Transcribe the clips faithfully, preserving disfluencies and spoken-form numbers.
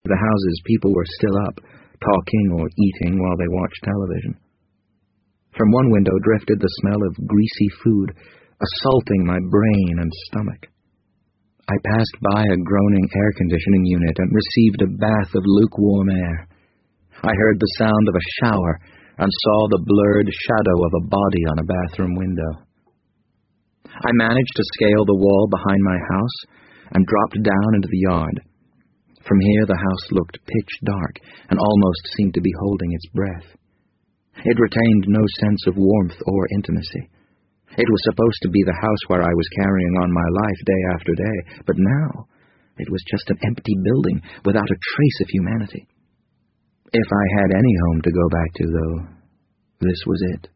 the houses, people were still up, talking or eating while they watched television. From one window drifted the smell of greasy food, assaulting my brain and stomach. I passed by a groaning air conditioning unit and received a bath of lukewarm air. I heard the sound of a shower and saw the blurred shadow of a body on a bathroom window. I managed to scale the wall behind my house and dropped down into the yard. From here the house looked pitch dark and almost seemed to be holding its breath. It retained no sense of warmth or intimacy. It was supposed to be the house where I was carrying on my life day after day, but now it was just an empty building without a trace of humanity. If I had any home to go back to, though, this was it.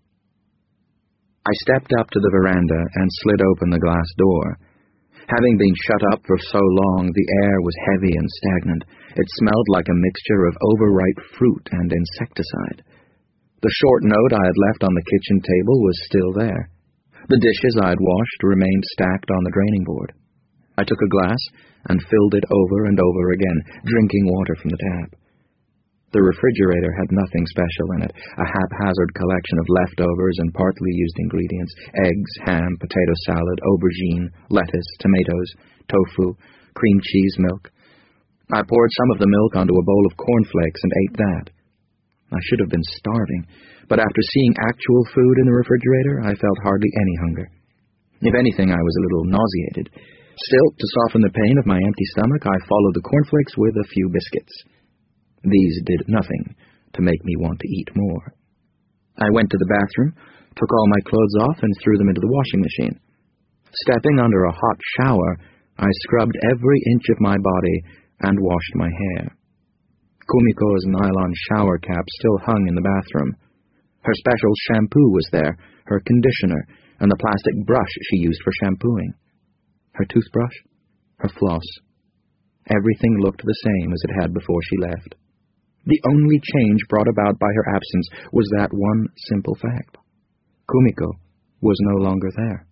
I stepped up to the veranda and slid open the glass door. Having been shut up for so long, the air was heavy and stagnant. It smelled like a mixture of overripe fruit and insecticide. The short note I had left on the kitchen table was still there. The dishes I had washed remained stacked on the draining board. I took a glass and filled it over and over again, drinking water from the tap. The refrigerator had nothing special in it, a haphazard collection of leftovers and partly used ingredients: eggs, ham, potato salad, aubergine, lettuce, tomatoes, tofu, cream cheese, milk. I poured some of the milk onto a bowl of cornflakes and ate that. I should have been starving, but after seeing actual food in the refrigerator, I felt hardly any hunger. If anything, I was a little nauseated. Still, to soften the pain of my empty stomach, I followed the cornflakes with a few biscuits. These did nothing to make me want to eat more. I went to the bathroom, took all my clothes off, and threw them into the washing machine. Stepping under a hot shower, I scrubbed every inch of my body and washed my hair. Kumiko's nylon shower cap still hung in the bathroom. Her special shampoo was there, her conditioner, and the plastic brush she used for shampooing. Her toothbrush, her floss. Everything looked the same as it had before she left. The only change brought about by her absence was that one simple fact. Kumiko was no longer there.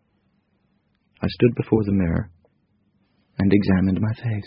I stood before the mirror and examined my face.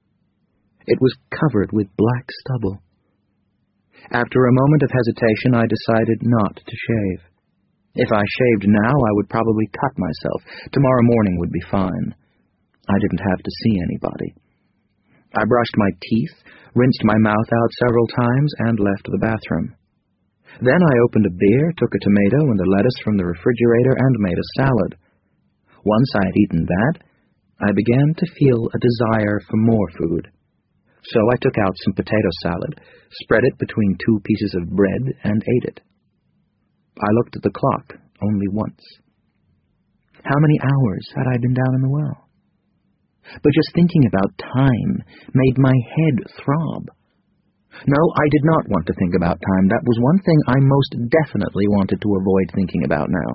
It was covered with black stubble. After a moment of hesitation, I decided not to shave. If I shaved now, I would probably cut myself. Tomorrow morning would be fine. I didn't have to see anybody. I brushed my teeth, rinsed my mouth out several times, and left the bathroom. Then I opened a beer, took a tomato and a lettuce from the refrigerator, and made a salad. Once I had eaten that, I began to feel a desire for more food. So I took out some potato salad, spread it between two pieces of bread, and ate it. I looked at the clock only once. How many hours had I been down in the well? But just thinking about time made my head throb. No, I did not want to think about time. That was one thing I most definitely wanted to avoid thinking about now.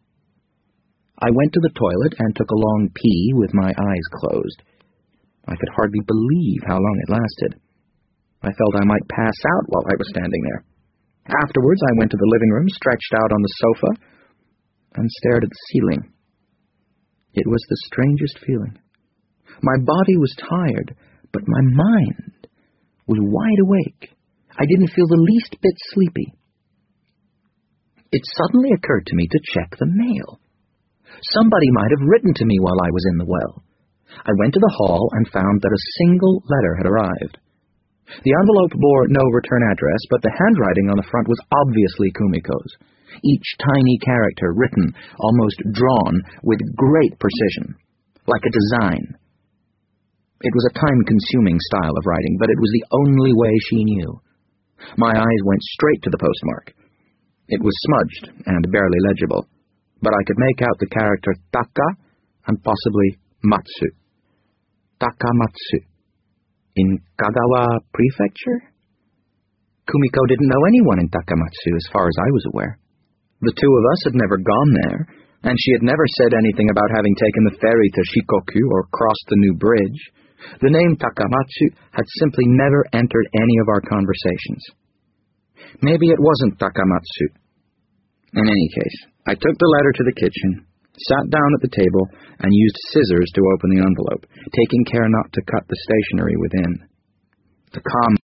I went to the toilet and took a long pee with my eyes closed. I could hardly believe how long it lasted. I felt I might pass out while I was standing there. Afterwards, I went to the living room, stretched out on the sofa, and stared at the ceiling. It was the strangest feeling. My body was tired, but my mind was wide awake. I didn't feel the least bit sleepy. It suddenly occurred to me to check the mail. Somebody might have written to me while I was in the well. I went to the hall and found that a single letter had arrived. The envelope bore no return address, but the handwriting on the front was obviously Kumiko's, each tiny character written, almost drawn, with great precision, like a design. It was a time-consuming style of writing, but it was the only way she knew. My eyes went straight to the postmark. It was smudged and barely legible, but I could make out the character Taka and possibly Matsu. Takamatsu. In Kagawa Prefecture? Kumiko didn't know anyone in Takamatsu as far as I was aware. The two of us had never gone there, and she had never said anything about having taken the ferry to Shikoku or crossed the new bridge. The name Takamatsu had simply never entered any of our conversations. Maybe it wasn't Takamatsu. In any case, I took the letter to the kitchen, sat down at the table, and used scissors to open the envelope, taking care not to cut the stationery within. to calm